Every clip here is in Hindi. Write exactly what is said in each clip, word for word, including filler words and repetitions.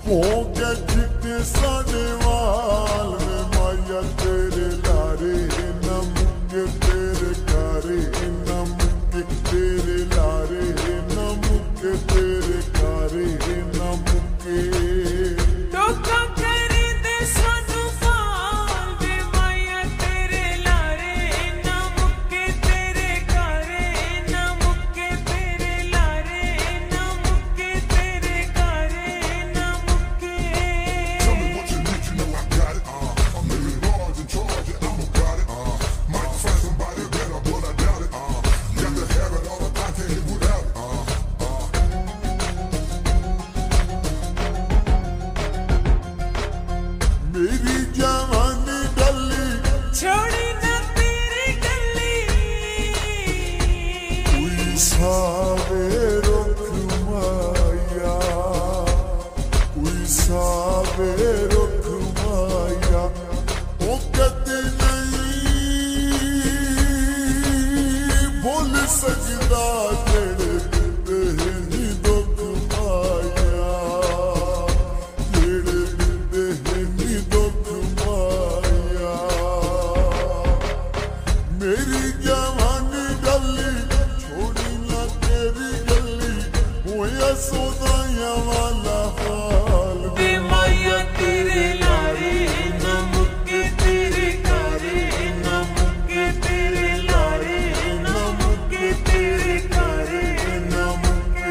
हो गया चिट्टे साढ़े वाल में माया तेरे लारे न मुक्के तेरे कारे न मुक्के तेरे लारे न मुक्के तेरे कारे न मुक्के सावे रुख माया कोई सावे रुख माया ओ कदे नहीं बोल सकदा जेड़े दिंदे नी दुख माया जेड़े दिंदे नी दुख माया मेरी जवानी गली सोदाया वाला हाल वे माया तेरे लारे न मुक्के तेरे कारे न मुक्के तेरे लारे न मुक्के तेरे कारे न मुक्के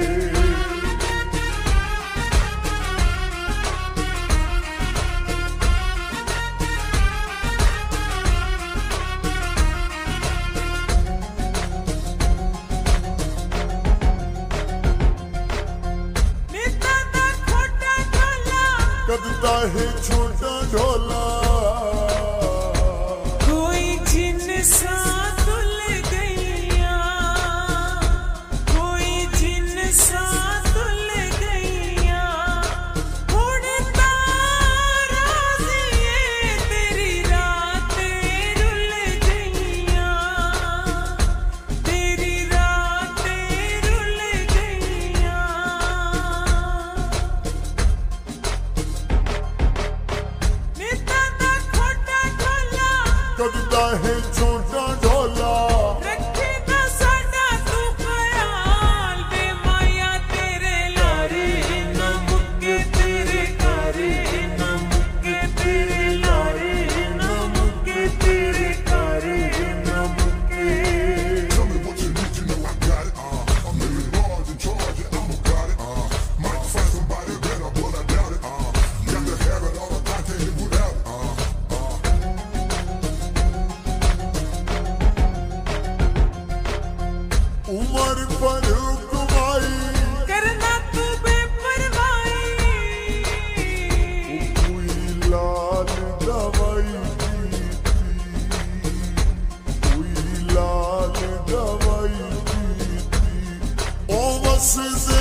कदता है छोटा ढोला कोई जिन सा तुल गैया कोई जिन सा तुल गैया उड़ता राज़िए तेरी रातें रुल गैया तेरी रातें रुल गैया कदता है छोटा ढोला रखे ना साडा तू ख्याल वे माया तेरे लारे न मुक्के तेरे कारे न मुक्के तेरे लारे न मुक्के तेरे कारे न मुक्के Tell me what you need, you know I got it. Uh, I'm living large and charge it, I'm got it. Uh, might find somebody better, but I doubt it. Uh, got to have it all the time, can't live without it. Uh, Umar पर कमाई करना तू बेपरवाही कोई लाल दवाई कोई लाल दवाई ओ बस